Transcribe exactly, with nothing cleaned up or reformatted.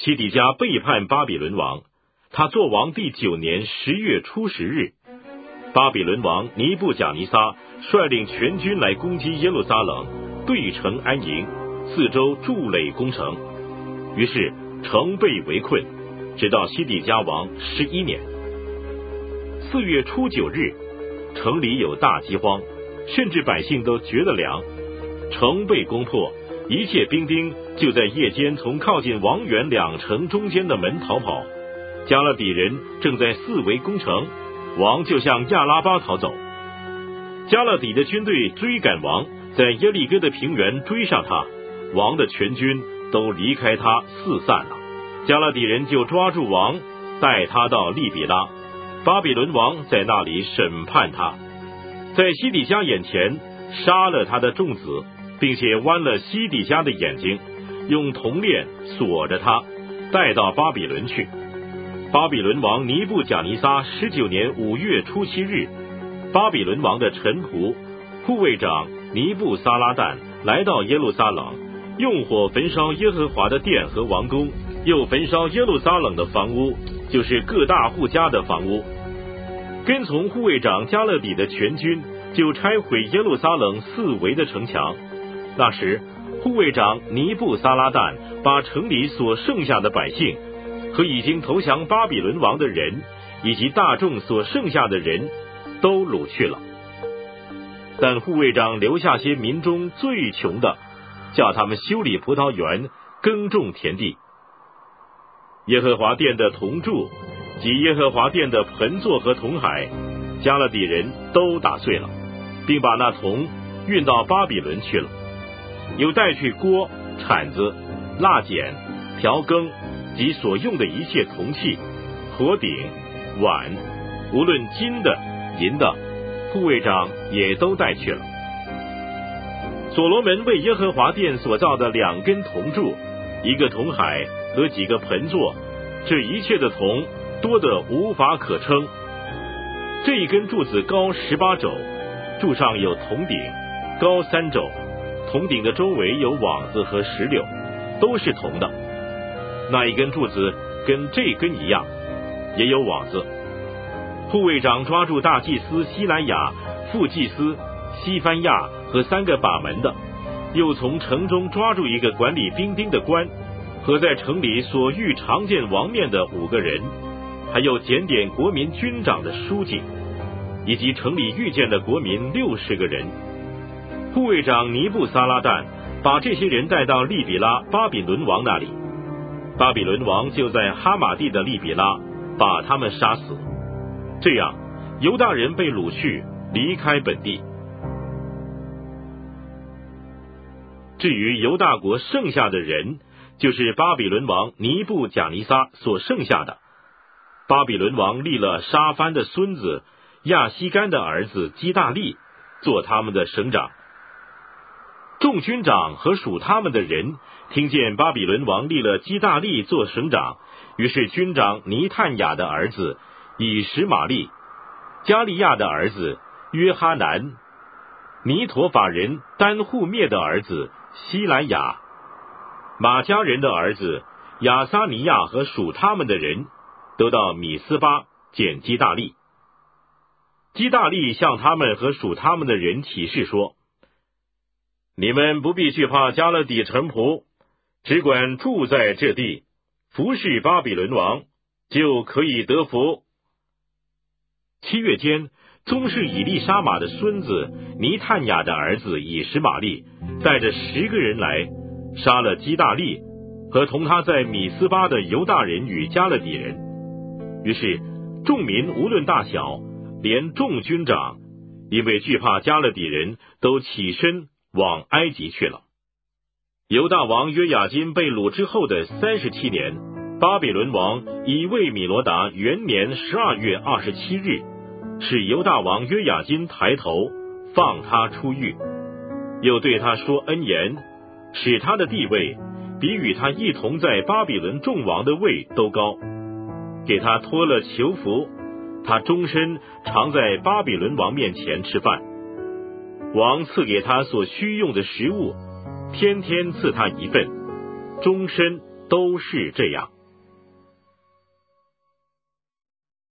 西底家背叛巴比伦王，他作王第九年十月初十日，巴比伦王尼布甲尼撒率领全军来攻击耶路撒冷，对城安营，四周筑垒攻城。于是城被围困，直到西底家王十一年。四月初九日，城里有大饥荒，甚至百姓都绝了粮。城被攻破，一切兵丁就在夜间从靠近王园两城中间的门逃跑。加勒底人正在四围攻城，王就向亚拉巴逃走。加勒底的军队追赶王，在耶利哥的平原追上他，王的全军都离开他四散了。加勒底人就抓住王，带他到利比拉，巴比伦王在那里审判他，在西底家眼前杀了他的众子，并且剜了西底家的眼睛，用铜链锁着他，带到巴比伦去。巴比伦王尼布甲尼撒十九年五月初七日，巴比伦王的臣仆护卫长尼布撒拉旦来到耶路撒冷，用火焚烧耶和华的殿和王宫，又焚烧耶路撒冷的房屋，就是各大户家的房屋。跟从护卫长加勒底的全军就拆毁耶路撒冷四围的城墙。那时护卫长尼布撒拉旦把城里所剩下的百姓和已经投降巴比伦王的人，以及大众所剩下的人都掳去了。但护卫长留下些民中最穷的，叫他们修理葡萄园，耕种田地。耶和华殿的铜柱及耶和华殿的盆座和铜海，加勒底人都打碎了，并把那铜运到巴比伦去了。又带去锅、铲子、蜡剪、调羹及所用的一切铜器、火鼎、碗，无论金的、银的，护卫长也都带去了。所罗门为耶和华殿所造的两根铜柱，一个铜海和几个盆座，这一切的铜多得无法可称。这一根柱子高十八肘，柱上有铜顶，高三肘，铜顶的周围有网子和石榴，都是铜的。那一根柱子跟这根一样，也有网子。护卫长抓住大祭司西莱亚、副祭司西番亚和三个把门的，又从城中抓住一个管理兵丁的官，和在城里所遇常见王面的五个人，还有检点国民军长的书记，以及城里遇见的国民六十个人。护卫长尼布撒拉旦把这些人带到利比拉巴比伦王那里，巴比伦王就在哈马地的利比拉把他们杀死。这样犹大人被掳去，离开本地。至于犹大国剩下的人，就是巴比伦王尼布甲尼撒所剩下的。巴比伦王立了沙番的孙子亚西干的儿子基大利做他们的省长。众军长和属他们的人听见巴比伦王立了基大利做省长，于是军长尼探雅的儿子以实玛利、加利亚的儿子约哈南、尼陀法人丹户灭的儿子西莱雅、马加人的儿子亚撒尼亚和属他们的人，都到米斯巴见基大利。基大利向他们和属他们的人起誓说：你们不必惧怕加勒底臣仆，只管住在这地，服侍巴比伦王，就可以得福。七月间，宗室以利沙玛的孙子尼探雅的儿子以实玛利带着十个人来，杀了基大利和同他在米斯巴的犹大人与加勒底人。于是众民无论大小，连众军长，因为惧怕加勒底人，都起身往埃及去了。犹大王约雅金被掳之后的三十七年，巴比伦王以卫米罗达元年十二月二十七日，使犹大王约雅金抬头，放他出狱，又对他说恩言，使他的地位比与他一同在巴比伦众王的位都高，给他脱了囚服，他终身常在巴比伦王面前吃饭。王赐给他所需用的食物，天天赐他一份，终身都是这样。